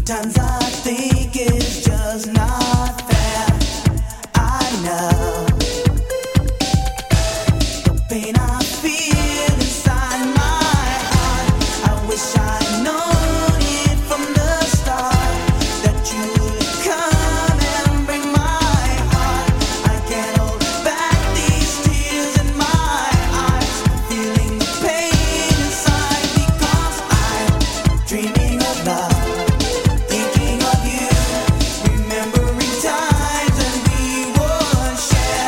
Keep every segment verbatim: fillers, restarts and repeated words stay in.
Thinking of you, remembering times when we would share.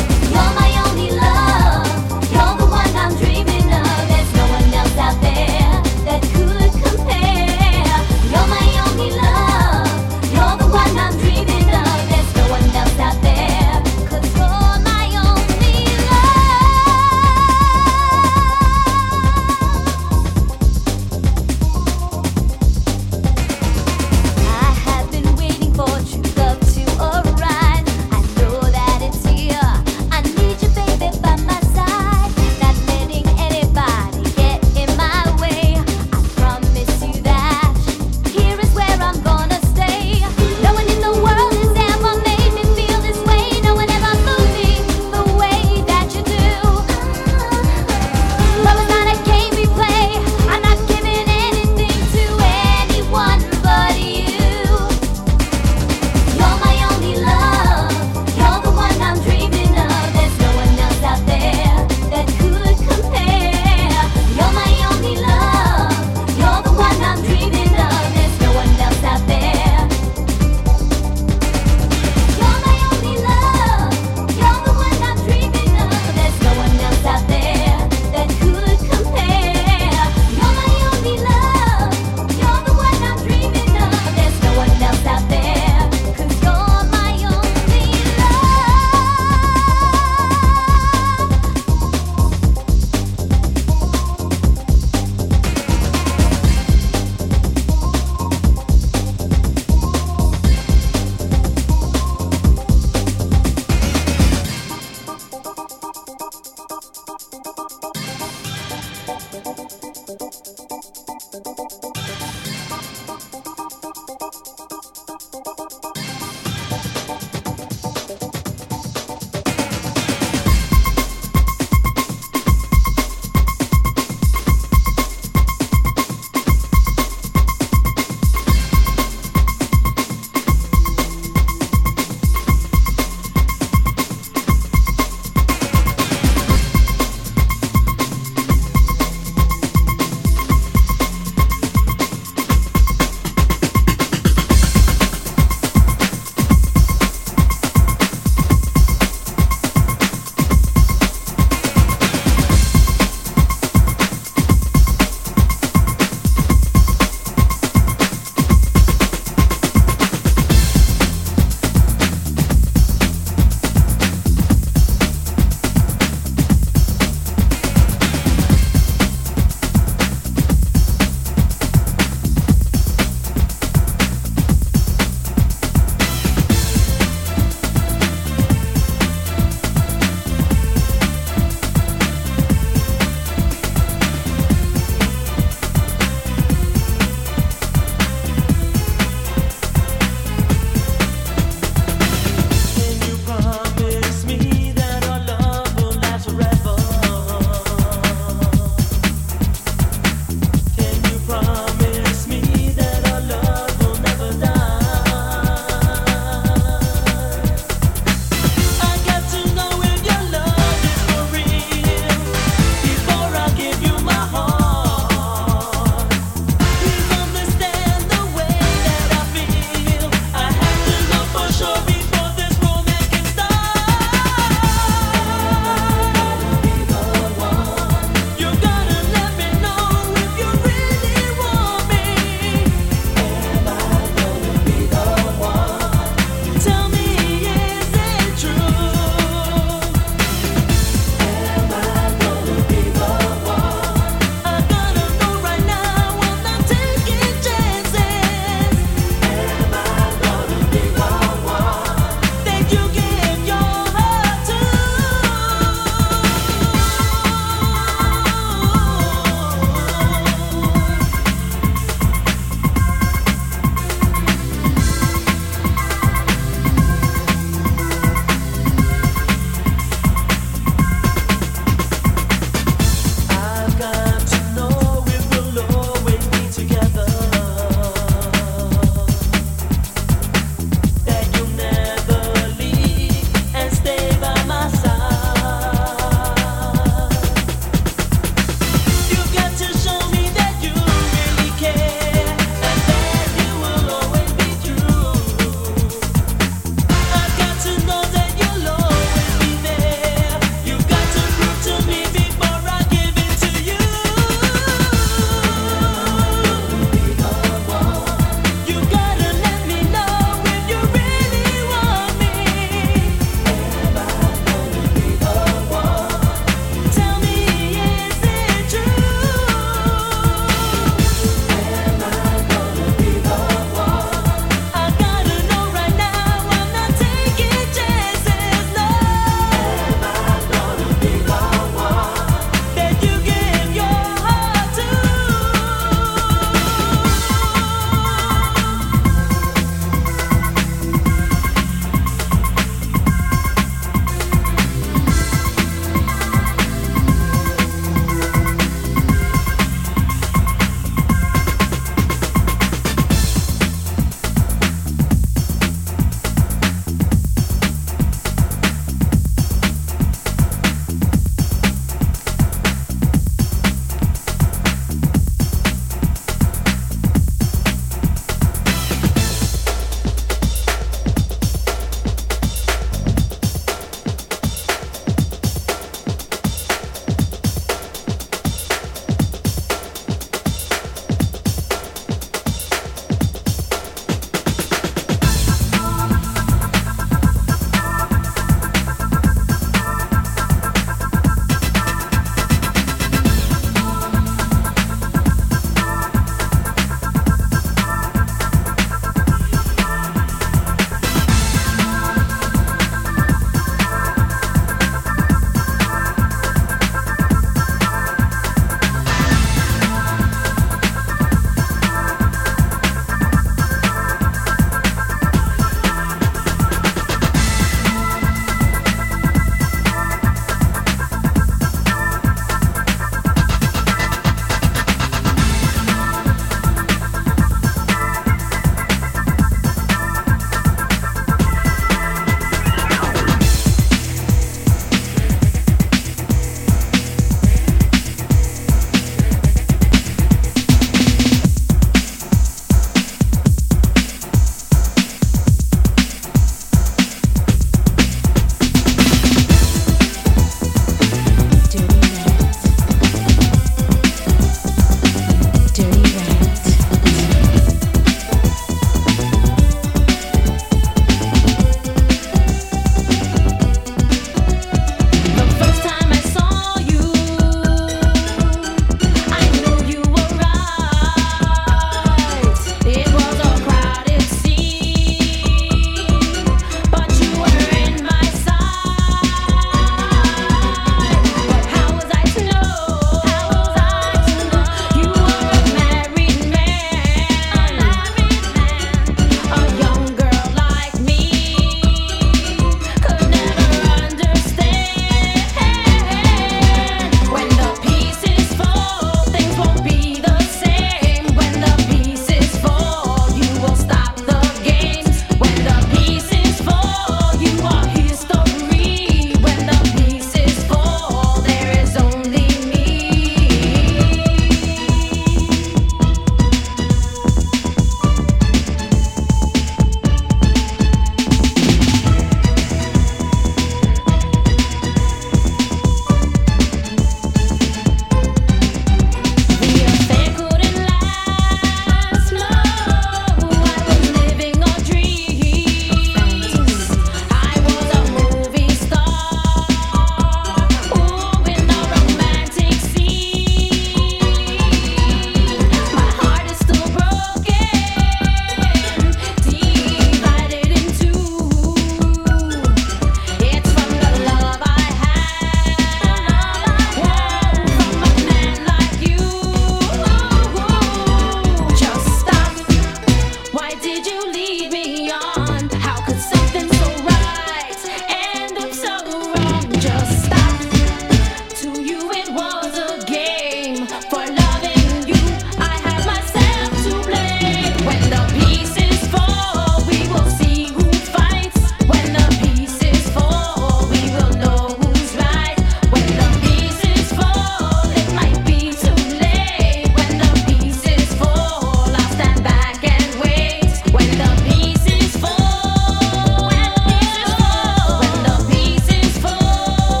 lead me on? How could something so right end up so wrong? Just stop. To you it was a game. For loving you, I had myself to blame. When the pieces fall, we will see who fights. When the pieces fall, we will know who's right. When the pieces fall, it might be too late. When the pieces fall, I'll stand back and wait. When the pieces fall, when the pieces fall,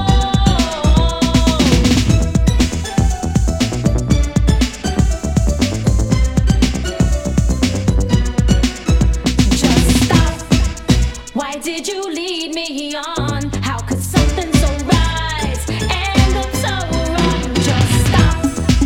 just stop. Why did you lead me on? How could something so right end up so wrong? Just stop.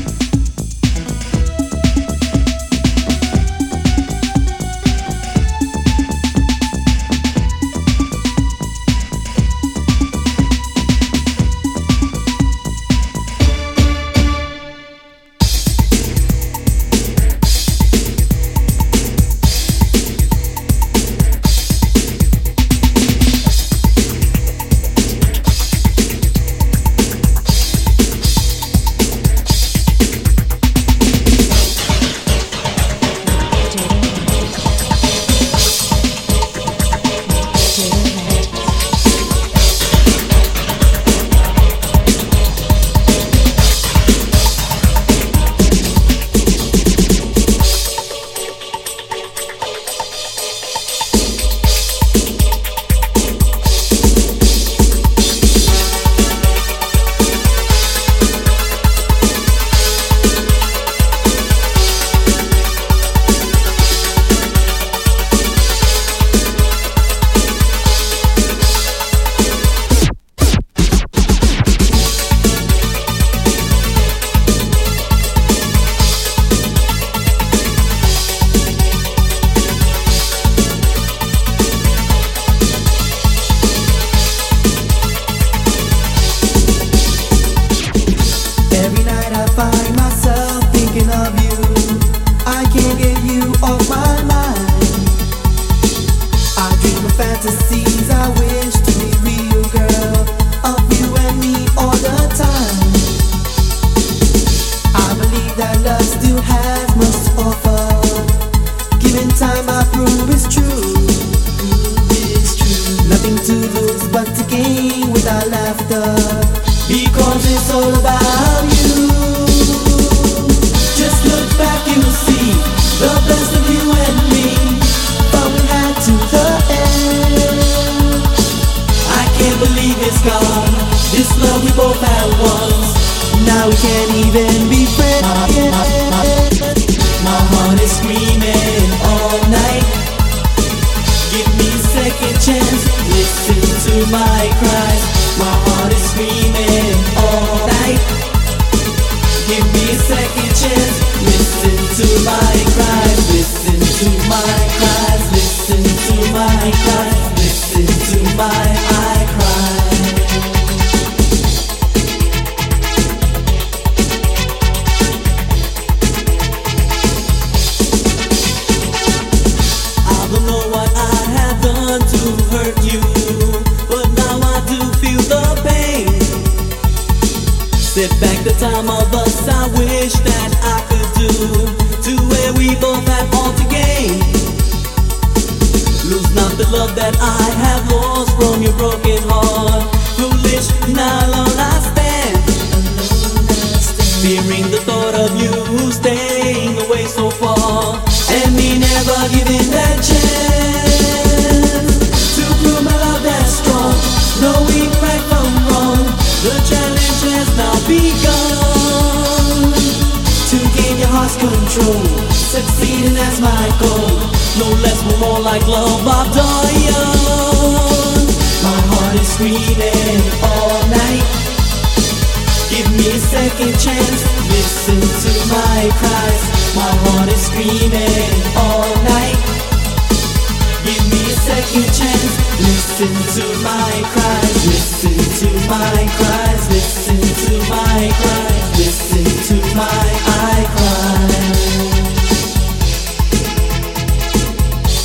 Every night I find myself thinking of you. I can't get you off my mind. I dream of fantasies I wish to be real, girl. Of you and me all the time. I believe that love still has much to offer. Given time, I prove it's true. It's true. Nothing to lose but to gain with our laughter. Because it's all about you. Just look back, you'll see the best of you and me. But we had to the end. I can't believe it's gone. This love we both had once. Now we can't even be friends. My, my, my, my heart is screaming all night. Give me a second chance. Listen to my cries. My heart is screaming all night. Give me a second chance. Listen to my cries. Listen to my cries. Listen to my cries. Listen to my I cry. I don't know what I have done to hurt you, but now I do feel the pain. Sit back the time of us I wish that I could do, to where we both have all to gain. Lose not the love that I have lost from your broken heart. Foolish, now alone I stand, fearing the thought of you staying away so far, and me never giving that chance to prove my love that's strong, knowing right from wrong. The challenge has now begun. To gain your heart's control, succeeding that's my goal. No less, no more like love I've done. My heart is screaming all night. Give me a second chance. Listen to my cries. My heart is screaming all night. Give me a second chance. Listen to my cries. Listen to my cries. Listen to my cries. Listen to my I cry.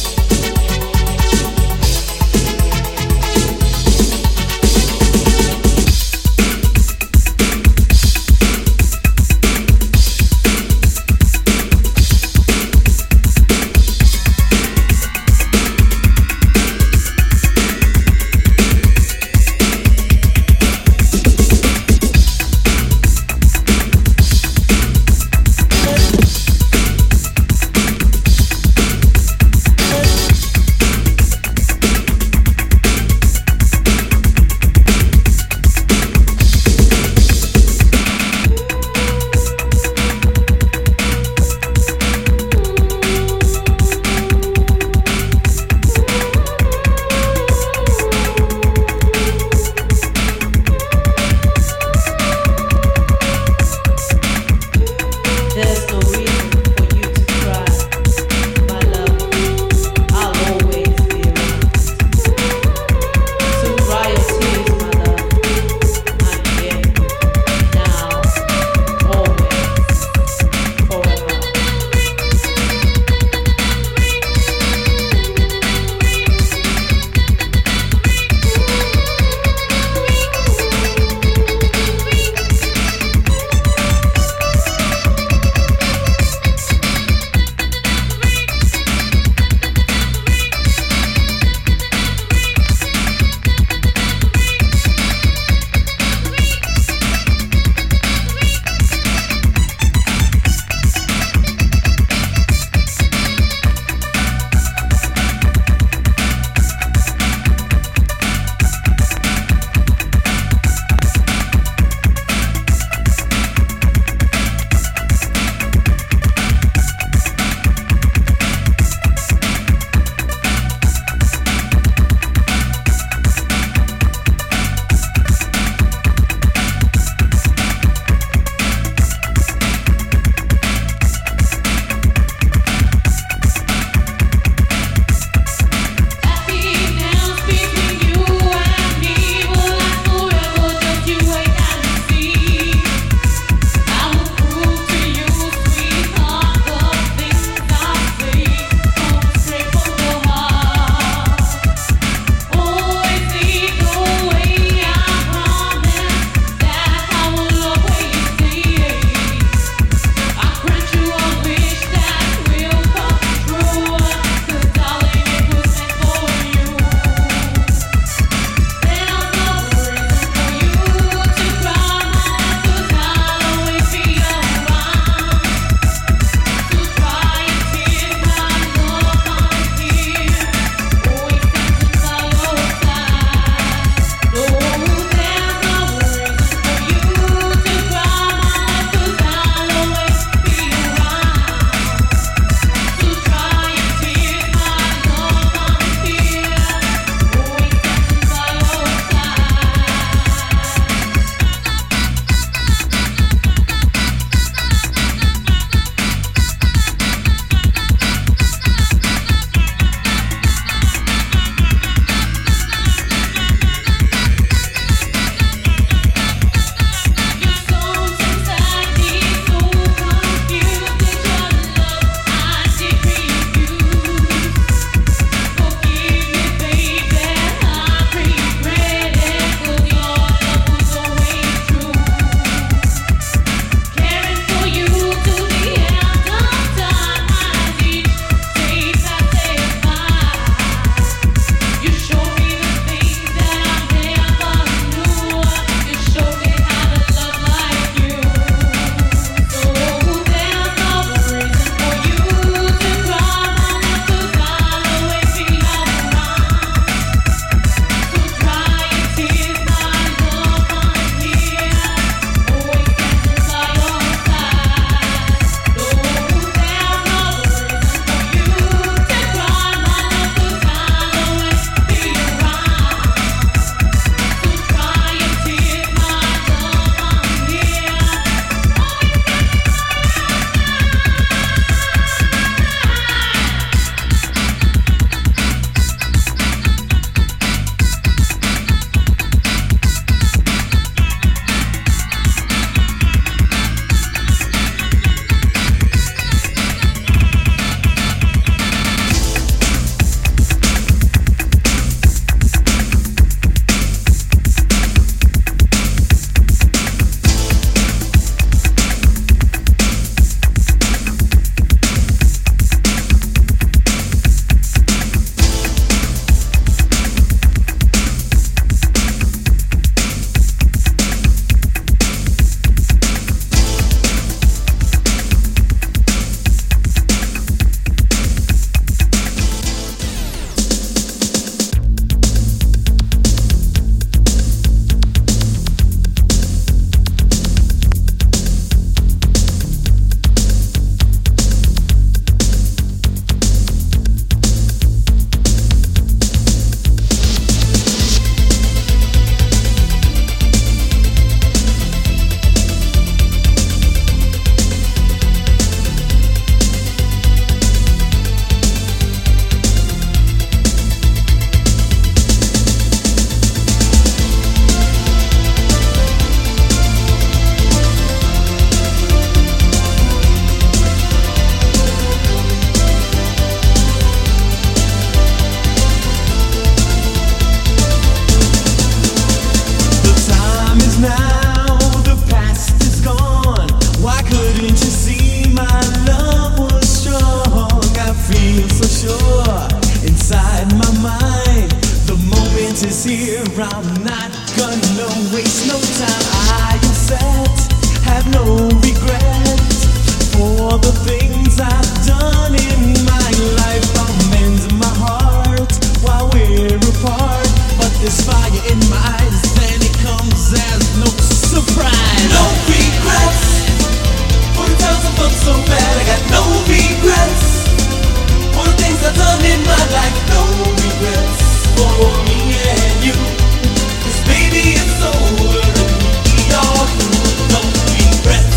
I'm not gonna waste no time. I am set, have no regrets for the things I've done in my life. I'm mending my heart while we're apart, but there's fire in my eyes, then it comes as no surprise. No regrets for the times I felt so bad. I got no regrets for the things I've done in my life. No regrets for me and you, 'cause baby it's over and we are through. No regrets.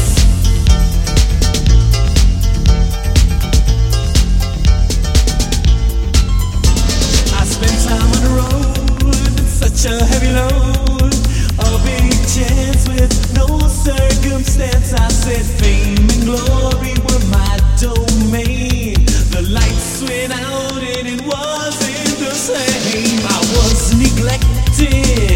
I spent time on the road, such a heavy load, a big chance with no circumstance. I said fame and glory were my domain. The lights went out and it wasn't the same. I was neglected,